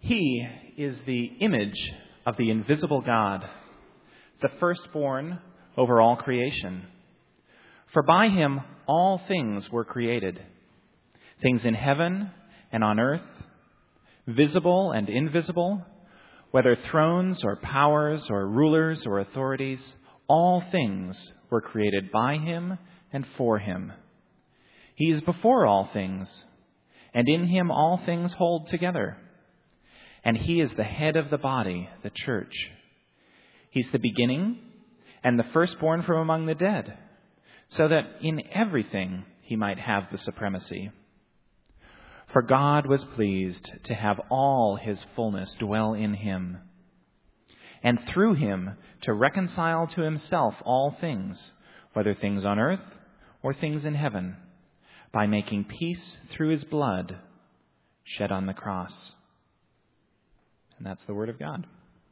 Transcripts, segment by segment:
He is the image of the invisible God, the firstborn over all creation. For by him all things were created, things in heaven and on earth, visible and invisible, whether thrones or powers or rulers or authorities, all things were created by him and for him. He is before all things, and in him all things hold together. And he is the head of the body, the church. He's the beginning and the firstborn from among the dead, so that in everything he might have the supremacy. For God was pleased to have all his fullness dwell in him, and through him to reconcile to himself all things, whether things on earth or things in heaven, by making peace through his blood shed on the cross. And that's the word of God.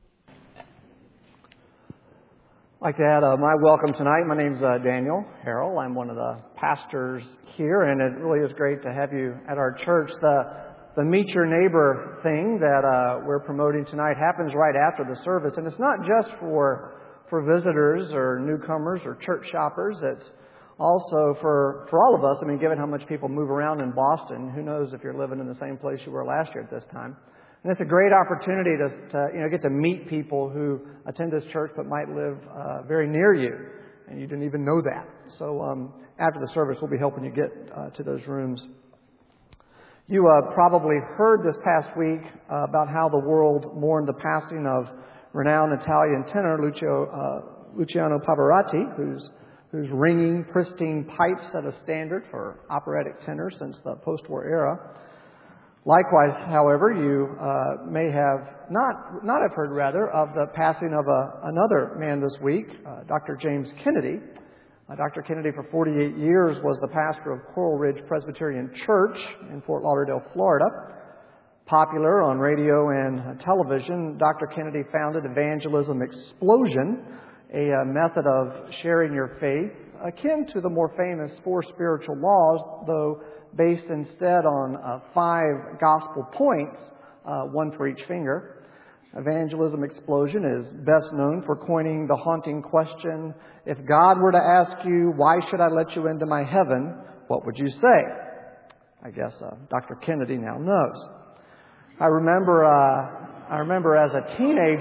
I'd like to add my welcome tonight. My name's Daniel Harrell. I'm one of the pastors here, and it really is great to have you at our church. The Meet Your Neighbor thing that we're promoting tonight happens right after the service, and it's not just for visitors or newcomers or church shoppers. It's also for all of us. I mean, given how much people move around in Boston, who knows if you're living in the same place you were last year at this time. And it's a great opportunity to get to meet people who attend this church but might live very near you, and you didn't even know that. So after the service, we'll be helping you get to those rooms. You probably heard this past week about how the world mourned the passing of renowned Italian tenor Luciano Pavarotti, whose ringing, pristine pipes set a standard for operatic tenors since the post-war era. Likewise, however, you may have not have heard, rather, of the passing of another man this week, Dr. James Kennedy. Dr. Kennedy, for 48 years, was the pastor of Coral Ridge Presbyterian Church in Fort Lauderdale, Florida. Popular on radio and television, Dr. Kennedy founded Evangelism Explosion, a method of sharing your faith akin to the more famous Four Spiritual Laws, though based instead on 5 gospel points, one for each finger. Evangelism Explosion is best known for coining the haunting question, if God were to ask you, why should I let you into my heaven, what would you say? I guess Dr. Kennedy now knows. I remember as a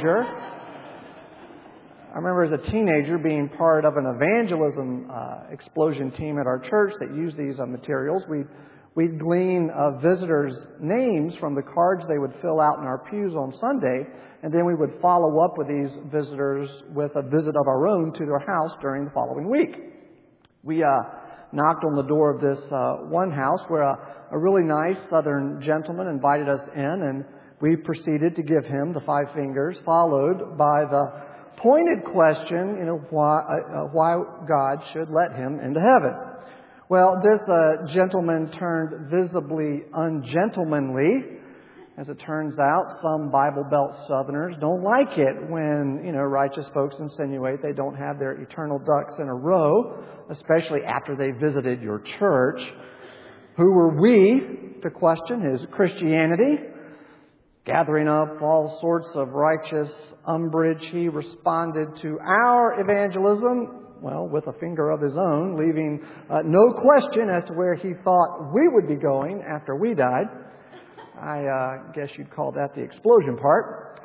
teenager being part of an evangelism explosion team at our church that used these materials. We'd glean visitors' names from the cards they would fill out in our pews on Sunday, and then we would follow up with these visitors with a visit of our own to their house during the following week. We knocked on the door of this one house where a really nice southern gentleman invited us in, and we proceeded to give him the 5 fingers, followed by the pointed question, why God should let him into heaven. Well, this gentleman turned visibly ungentlemanly. As it turns out, some Bible Belt Southerners don't like it when, righteous folks insinuate they don't have their eternal ducks in a row, especially after they visited your church. Who were we to question his Christianity? Gathering up all sorts of righteous umbrage, he responded to our evangelism, with a finger of his own, leaving no question as to where he thought we would be going after we died. I guess you'd call that the explosion part.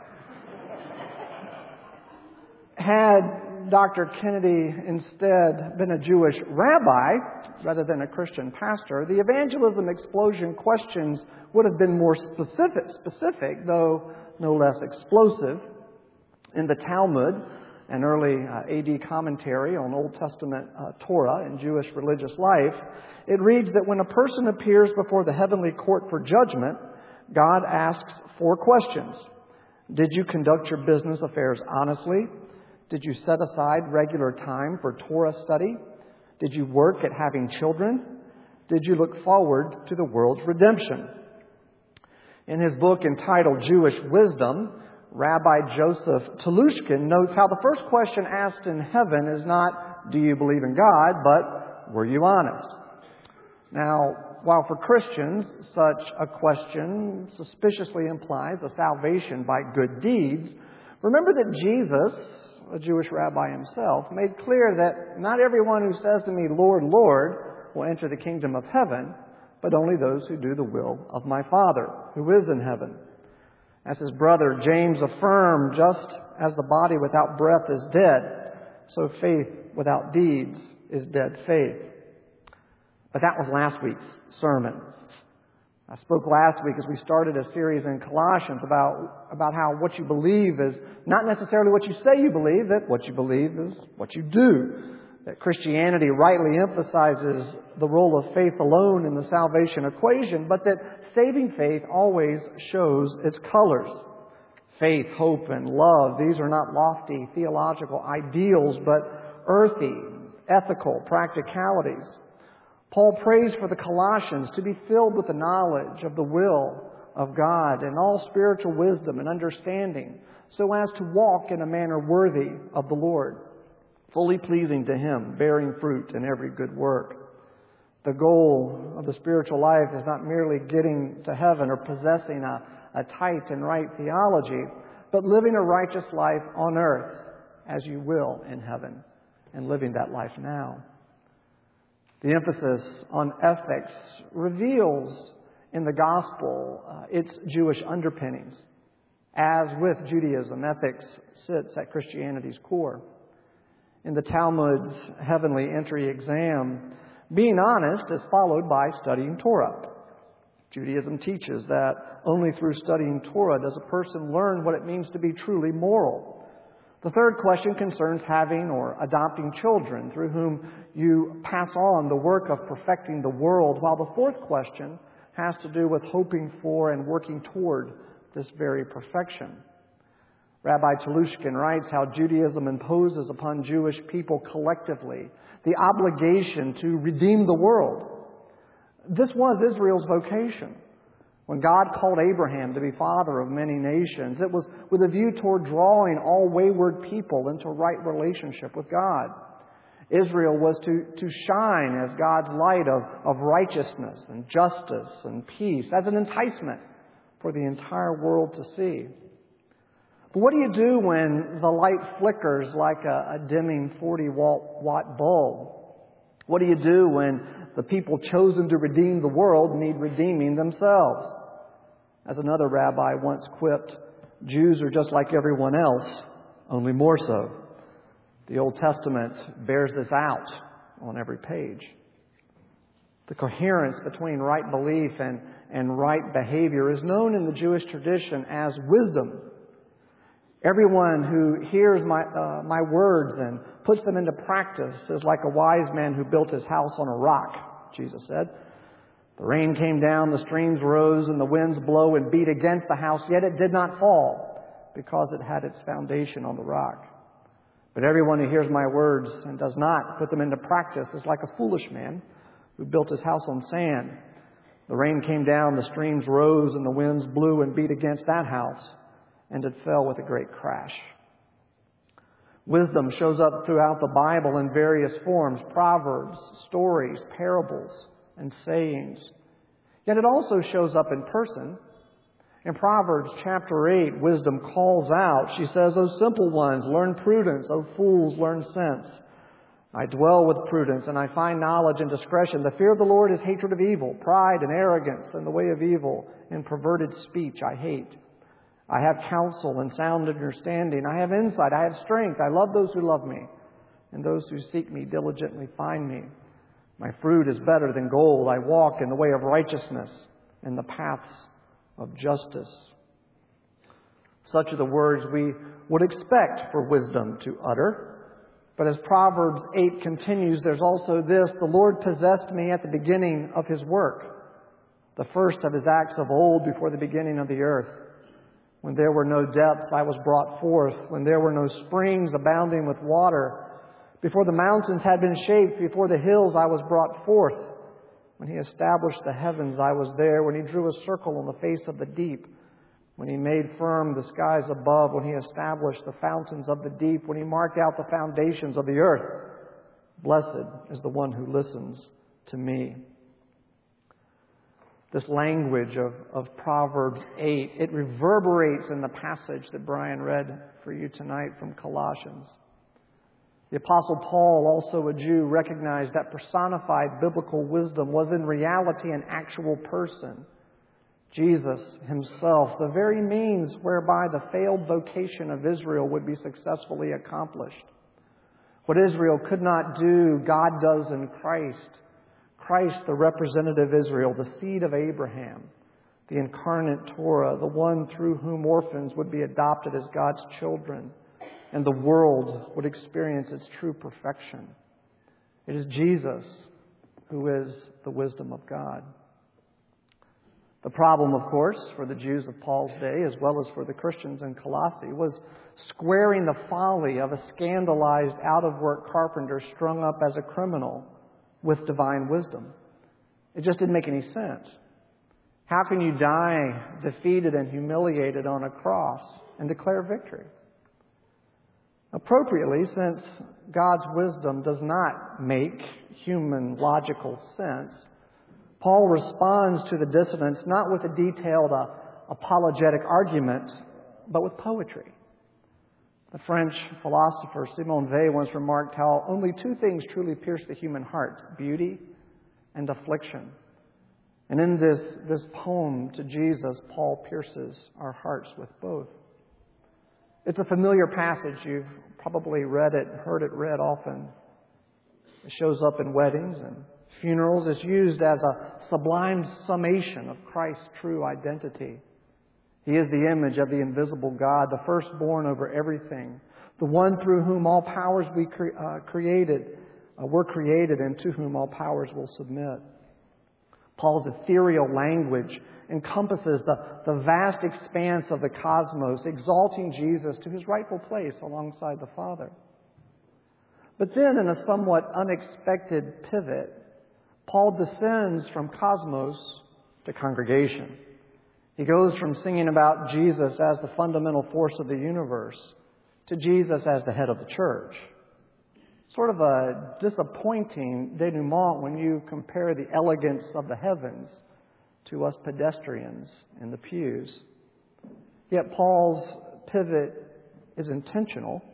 Had Dr. Kennedy instead been a Jewish rabbi rather than a Christian pastor, the evangelism explosion questions would have been more specific, though no less explosive. In the Talmud, an early AD commentary on Old Testament Torah and Jewish religious life, it reads that when a person appears before the heavenly court for judgment, God asks 4 questions. Did you conduct your business affairs honestly? Did you set aside regular time for Torah study? Did you work at having children? Did you look forward to the world's redemption? In his book entitled Jewish Wisdom, Rabbi Joseph Telushkin notes how the first question asked in heaven is not, do you believe in God, but were you honest? Now, while for Christians such a question suspiciously implies a salvation by good deeds, remember that Jesus, a Jewish rabbi himself, made clear that not everyone who says to me, Lord, Lord, will enter the kingdom of heaven, but only those who do the will of my Father who is in heaven. As his brother James affirmed, just as the body without breath is dead, so faith without deeds is dead faith. But that was last week's sermon. I spoke last week as we started a series in Colossians about how what you believe is not necessarily what you say you believe, that what you believe is what you do. That Christianity rightly emphasizes the role of faith alone in the salvation equation, but that saving faith always shows its colors. Faith, hope, and love, these are not lofty theological ideals, but earthy, ethical practicalities. Paul prays for the Colossians to be filled with the knowledge of the will of God and all spiritual wisdom and understanding, so as to walk in a manner worthy of the Lord, fully pleasing to Him, bearing fruit in every good work. The goal of the spiritual life is not merely getting to heaven or possessing a tight and right theology, but living a righteous life on earth as you will in heaven, and living that life now. The emphasis on ethics reveals in the gospel its Jewish underpinnings. As with Judaism, ethics sits at Christianity's core. In the Talmud's heavenly entry exam, being honest is followed by studying Torah. Judaism teaches that only through studying Torah does a person learn what it means to be truly moral. The third question concerns having or adopting children through whom you pass on the work of perfecting the world, while the fourth question has to do with hoping for and working toward this very perfection. Rabbi Telushkin writes how Judaism imposes upon Jewish people collectively the obligation to redeem the world. This was Israel's vocation. When God called Abraham to be father of many nations, it was with a view toward drawing all wayward people into right relationship with God. Israel was to shine as God's light of righteousness and justice and peace, as an enticement for the entire world to see. But what do you do when the light flickers like a dimming 40-watt bulb? What do you do when the people chosen to redeem the world need redeeming themselves? As another rabbi once quipped, Jews are just like everyone else, only more so. The Old Testament bears this out on every page. The coherence between right belief and right behavior is known in the Jewish tradition as wisdom. Everyone who hears my words and puts them into practice is like a wise man who built his house on a rock, Jesus said. The rain came down, the streams rose, and the winds blow and beat against the house, yet it did not fall, because it had its foundation on the rock. But everyone who hears my words and does not put them into practice is like a foolish man who built his house on sand. The rain came down, the streams rose, and the winds blew and beat against that house, and it fell with a great crash. Wisdom shows up throughout the Bible in various forms: proverbs, stories, parables, and sayings. Yet it also shows up in person. In Proverbs chapter 8, wisdom calls out. She says, "O simple ones, learn prudence. O fools, learn sense. I dwell with prudence, and I find knowledge and discretion. The fear of the Lord is hatred of evil, pride and arrogance, and the way of evil, and perverted speech I hate. I have counsel and sound understanding. I have insight. I have strength. I love those who love me, and those who seek me diligently find me. My fruit is better than gold. I walk in the way of righteousness, in the paths of justice." Such are the words we would expect for wisdom to utter. But as Proverbs 8 continues, there's also this: "The Lord possessed me at the beginning of His work, the first of His acts of old, before the beginning of the earth. When there were no depths, I was brought forth. When there were no springs abounding with water, before the mountains had been shaped, before the hills I was brought forth. When He established the heavens, I was there. When He drew a circle on the face of the deep. When He made firm the skies above. When He established the fountains of the deep. When He marked out the foundations of the earth. Blessed is the one who listens to me." This language of Proverbs 8, it reverberates in the passage that Brian read for you tonight from Colossians. The Apostle Paul, also a Jew, recognized that personified biblical wisdom was in reality an actual person. Jesus himself, the very means whereby the failed vocation of Israel would be successfully accomplished. What Israel could not do, God does in Christ. Christ, the representative Israel, the seed of Abraham, the incarnate Torah, the one through whom orphans would be adopted as God's children, and the world would experience its true perfection. It is Jesus who is the wisdom of God. The problem, of course, for the Jews of Paul's day, as well as for the Christians in Colossae, was squaring the folly of a scandalized, out-of-work carpenter strung up as a criminal with divine wisdom. It just didn't make any sense. How can you die defeated and humiliated on a cross and declare victory? Appropriately, since God's wisdom does not make human logical sense, Paul responds to the dissonance not with a detailed apologetic argument, but with poetry. The French philosopher Simone Weil once remarked how only two things truly pierce the human heart: beauty and affliction. And in this poem to Jesus, Paul pierces our hearts with both. It's a familiar passage. You've probably read it, heard it read often. It shows up in weddings and funerals. It's used as a sublime summation of Christ's true identity. He is the image of the invisible God, the firstborn over everything, the one through whom all powers were created and to whom all powers will submit. Paul's ethereal language encompasses the vast expanse of the cosmos, exalting Jesus to his rightful place alongside the Father. But then, in a somewhat unexpected pivot, Paul descends from cosmos to congregation. He goes from singing about Jesus as the fundamental force of the universe to Jesus as the head of the church. Sort of a disappointing denouement when you compare the elegance of the heavens to us pedestrians in the pews. Yet Paul's pivot is intentional.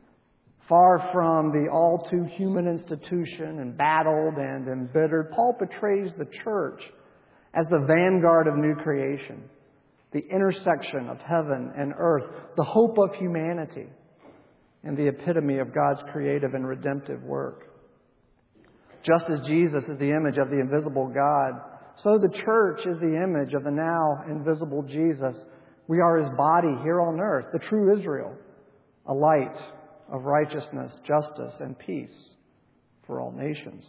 Far from the all-too-human institution, embattled and embittered, Paul portrays the church as the vanguard of new creation, the intersection of heaven and earth, the hope of humanity, and the epitome of God's creative and redemptive work. Just as Jesus is the image of the invisible God, so the church is the image of the now invisible Jesus. We are his body here on earth, the true Israel, a light of righteousness, justice, and peace for all nations.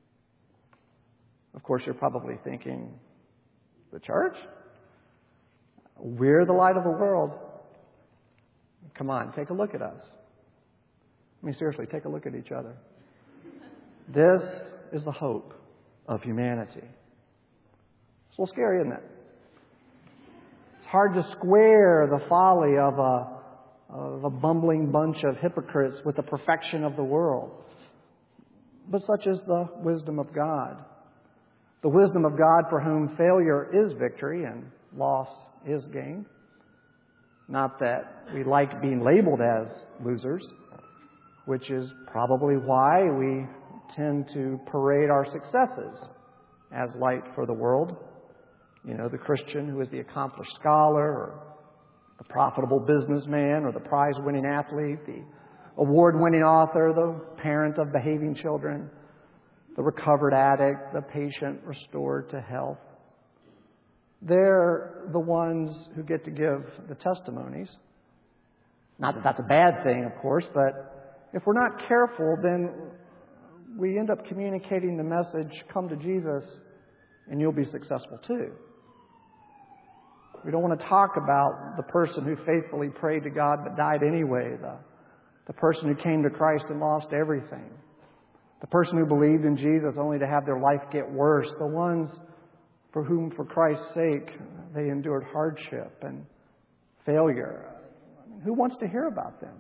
Of course, you're probably thinking, the church? We're the light of the world. Come on, take a look at us. I mean, seriously, take a look at each other. This is the hope of humanity. It's a little scary, isn't it? It's hard to square the folly of a bumbling bunch of hypocrites with the perfection of the world. But such is the wisdom of God. The wisdom of God for whom failure is victory and loss is gain. Not that we like being labeled as losers, which is probably why we tend to parade our successes as light for the world. You know, the Christian who is the accomplished scholar, or the profitable businessman, or the prize-winning athlete, the award-winning author, the parent of behaving children, the recovered addict, the patient restored to health. They're the ones who get to give the testimonies. Not that that's a bad thing, of course, but if we're not careful, then we end up communicating the message, come to Jesus and you'll be successful too. We don't want to talk about the person who faithfully prayed to God but died anyway, the person who came to Christ and lost everything, the person who believed in Jesus only to have their life get worse, the ones for whom, for Christ's sake, they endured hardship and failure. Who wants to hear about them?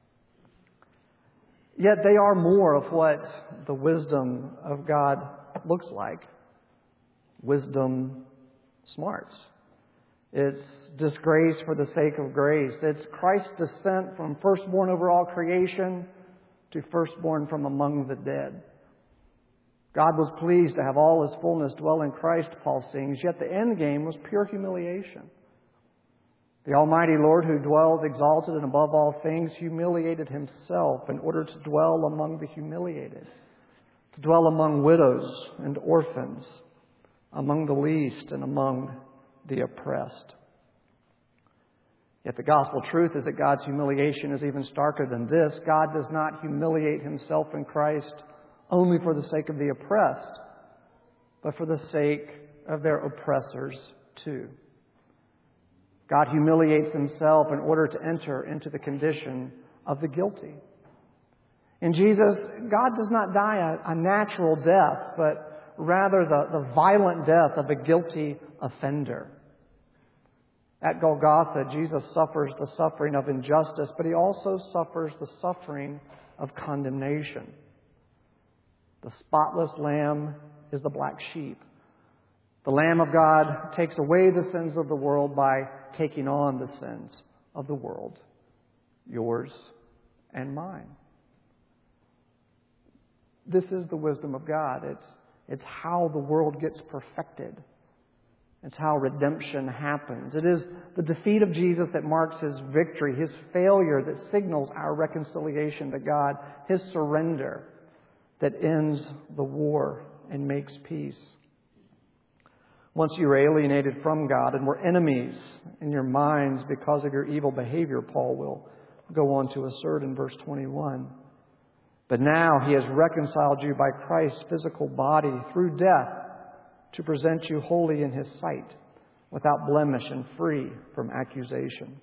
Yet they are more of what the wisdom of God looks like. Wisdom smarts. It's disgrace for the sake of grace. It's Christ's descent from firstborn over all creation to firstborn from among the dead. God was pleased to have all His fullness dwell in Christ, Paul sings, yet the end game was pure humiliation. The Almighty Lord, who dwells exalted and above all things, humiliated Himself in order to dwell among the humiliated, to dwell among widows and orphans, among the least and among the oppressed. Yet the gospel truth is that God's humiliation is even starker than this. God does not humiliate Himself in Christ only for the sake of the oppressed, but for the sake of their oppressors too. God humiliates Himself in order to enter into the condition of the guilty. In Jesus, God does not die a natural death, but rather the violent death of a guilty offender. At Golgotha, Jesus suffers the suffering of injustice, but He also suffers the suffering of condemnation. The spotless lamb is the black sheep. The Lamb of God takes away the sins of the world by taking on the sins of the world, yours and mine. This is the wisdom of God. It's how the world gets perfected. It's how redemption happens. It is the defeat of Jesus that marks His victory, His failure that signals our reconciliation to God, His surrender that ends the war and makes peace. Once you were alienated from God and were enemies in your minds because of your evil behavior, Paul will go on to assert in verse 21. But now He has reconciled you by Christ's physical body through death to present you holy in His sight, without blemish and free from accusation.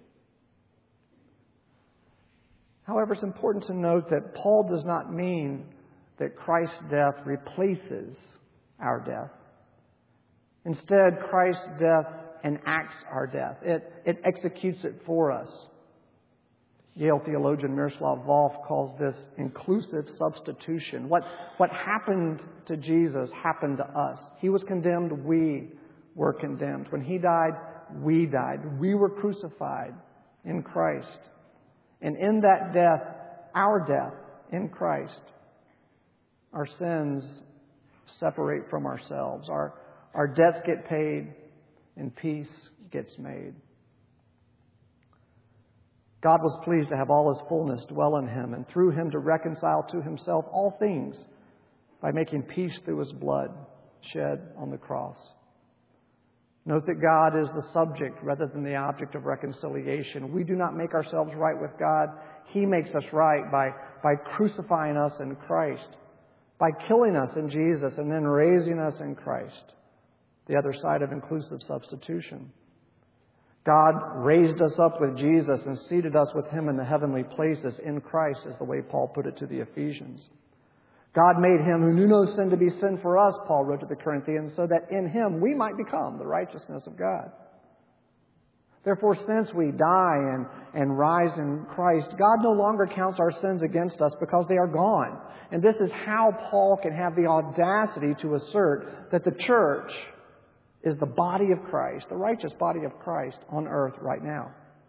However, it's important to note that Paul does not mean that Christ's death replaces our death. Instead, Christ's death enacts our death. It executes it for us. Yale theologian Miroslav Volf calls this inclusive substitution. What happened to Jesus happened to us. He was condemned, we were condemned. When He died, we died. We were crucified in Christ. And in that death, our death in Christ, our sins separate from ourselves. Our debts get paid and peace gets made. God was pleased to have all His fullness dwell in Him and through Him to reconcile to Himself all things by making peace through His blood shed on the cross. Note that God is the subject rather than the object of reconciliation. We do not make ourselves right with God. He makes us right by crucifying us in Christ, by killing us in Jesus and then raising us in Christ. The other side of inclusive substitution. God raised us up with Jesus and seated us with Him in the heavenly places in Christ, is the way Paul put it to the Ephesians. God made Him who knew no sin to be sin for us, Paul wrote to the Corinthians, so that in Him we might become the righteousness of God. Therefore, since we die and rise in Christ, God no longer counts our sins against us because they are gone. And this is how Paul can have the audacity to assert that the church is the body of Christ, the righteous body of Christ on earth right now.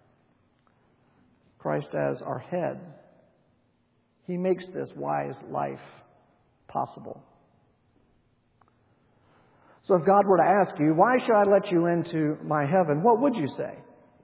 Christ as our head. He makes this wise life possible. So if God were to ask you, why should I let you into my heaven? What would you say?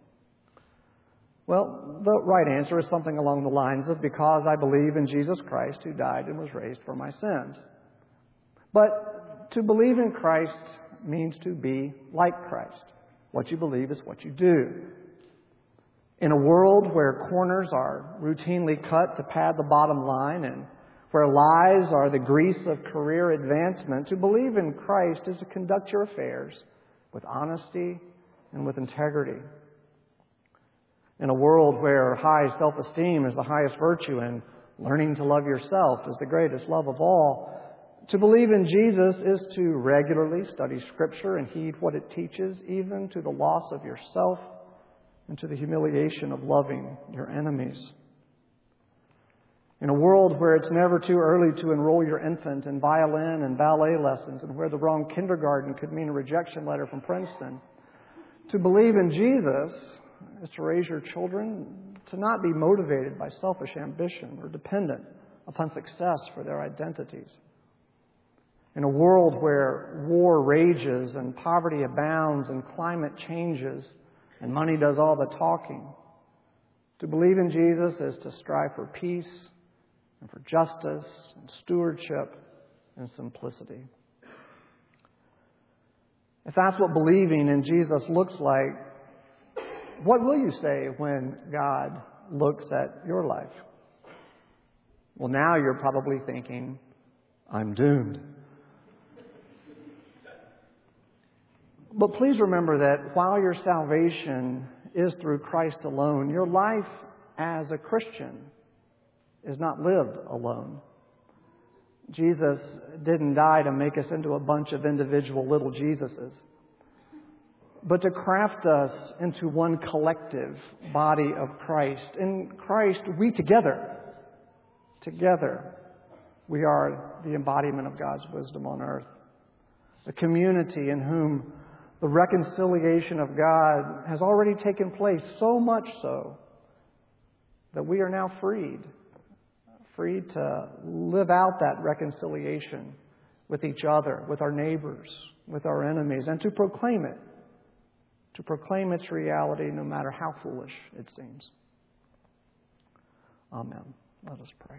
Well, the right answer is something along the lines of, because I believe in Jesus Christ who died and was raised for my sins. But to believe in Christ means to be like Christ. What you believe is what you do. In a world where corners are routinely cut to pad the bottom line and where lies are the grease of career advancement, to believe in Christ is to conduct your affairs with honesty and with integrity. In a world where high self-esteem is the highest virtue and learning to love yourself is the greatest love of all, to believe in Jesus is to regularly study Scripture and heed what it teaches, even to the loss of yourself and to the humiliation of loving your enemies. In a world where it's never too early to enroll your infant in violin and ballet lessons, and where the wrong kindergarten could mean a rejection letter from Princeton, to believe in Jesus is to raise your children to not be motivated by selfish ambition or dependent upon success for their identities. In a world where war rages and poverty abounds and climate changes and money does all the talking, to believe in Jesus is to strive for peace and for justice and stewardship and simplicity. If that's what believing in Jesus looks like, what will you say when God looks at your life? Well, now you're probably thinking, I'm doomed. But please remember that while your salvation is through Christ alone, your life as a Christian is not lived alone. Jesus didn't die to make us into a bunch of individual little Jesuses, but to craft us into one collective body of Christ. In Christ, we together, we are the embodiment of God's wisdom on earth. The community in whom the reconciliation of God has already taken place, so much so that we are now freed to live out that reconciliation with each other, with our neighbors, with our enemies, and to proclaim its reality no matter how foolish it seems. Amen. Let us pray.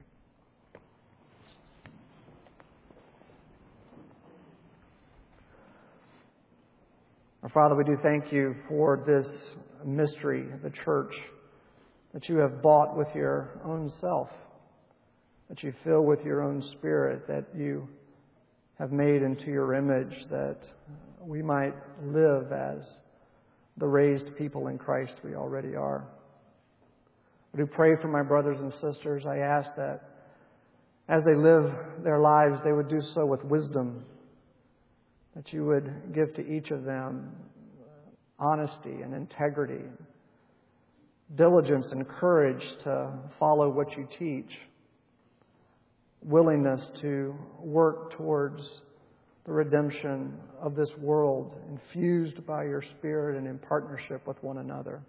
Our Father, we do thank you for this mystery, the church, that you have bought with your own self, that you fill with your own Spirit, that you have made into your image, that we might live as the raised people in Christ we already are. I do pray for my brothers and sisters. I ask that as they live their lives, they would do so with wisdom, that you would give to each of them honesty and integrity, diligence and courage to follow what you teach, willingness to work towards the redemption of this world, infused by your Spirit and in partnership with one another.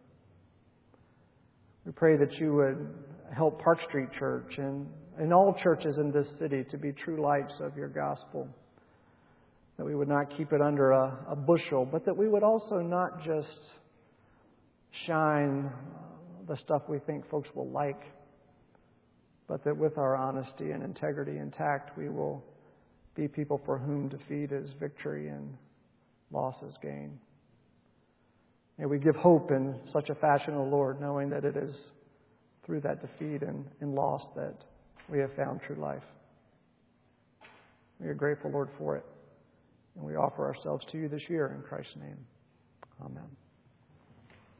We pray that you would help Park Street Church and all churches in this city to be true lights of your gospel. That we would not keep it under a bushel, but that we would also not just shine the stuff we think folks will like, but that with our honesty and integrity intact, we will be people for whom defeat is victory and loss is gain. May we give hope in such a fashion, O Lord, knowing that it is through that defeat and loss that we have found true life. We are grateful, Lord, for it. And we offer ourselves to you this year in Christ's name. Amen.